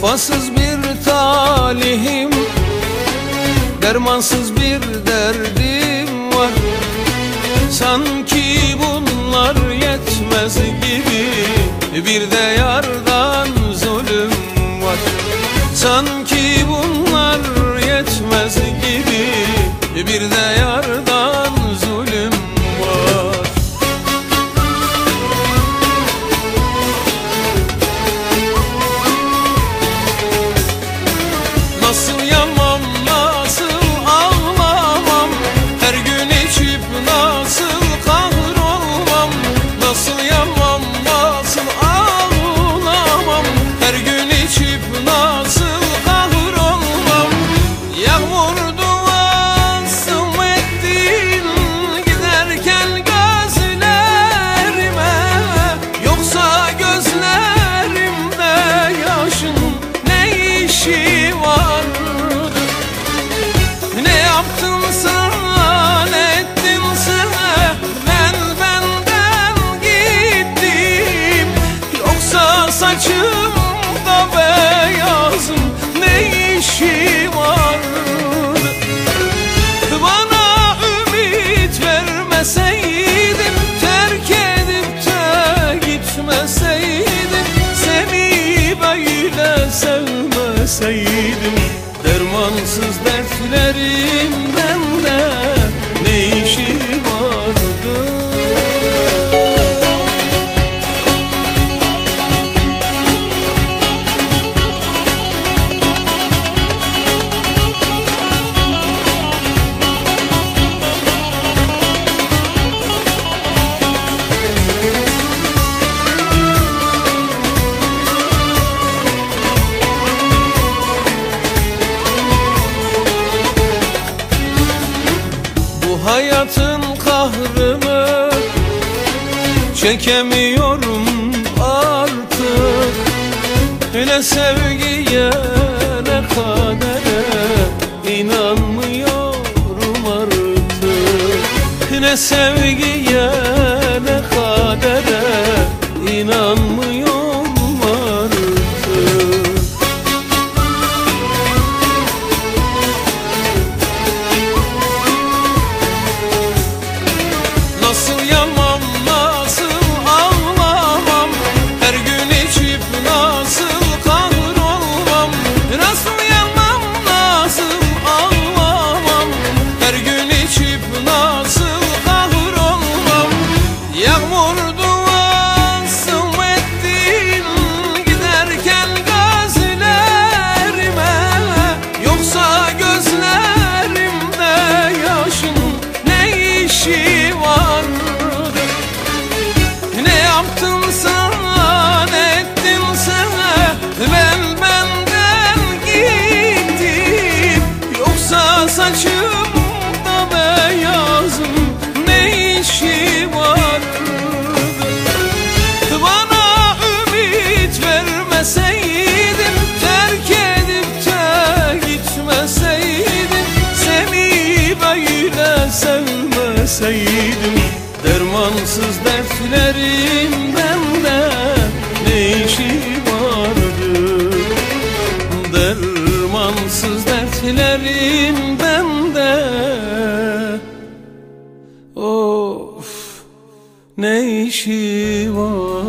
Vefasız bir talihim, dermansız bir derdim var. Sanki bunlar yetmez gibi bir de yardan zulüm var. Sanki bunlar yetmez gibi bir de yardan zulüm var. Nasıl yanmam, nasıl ağlamam, her gün içip nasıl kahrolmam. Nasıl yanmam, nasıl ağlamam, her gün içip nasıl kahrolmam. Yağmur duasım ettin giderken gözlerime, yoksa gözlerimde yaşın ne işi var? Ne yaptımsa ne ettimse ben benden gittim, yoksa saçımda beyazım ne işi var? Bana ümit vermeseydin, terk edip de gitmeseydim, seni böyle sevmeseydim, dermansız dertlerimden de ne işi vardı? Hayatın kahrını çekemiyorum artık. Ne sevgiye ne kadere inanmıyorum artık. Ne sevgiye ne kadere inanmıyorum artık. Nasıl yanmam, nasıl ağlamam, her gün içip nasıl kahrolmam. Nasıl yanmam, nasıl ağlamam, her gün içip nasıl kahrolmam. Yağmur duasım ettin giderken gözlerime, yoksa gözlerimde yaşın ne işi var? Ne yaptımsa ne ettimse ben benden gittim, yoksa saçımda beyazım ne işi var? Bana ümit vermeseydin, terk edip de gitmeseydin, seni böyle sevmeseydim, dermansız dertlerimden de ne işi vardı? Dermansız dertlerimden de of ne işi var?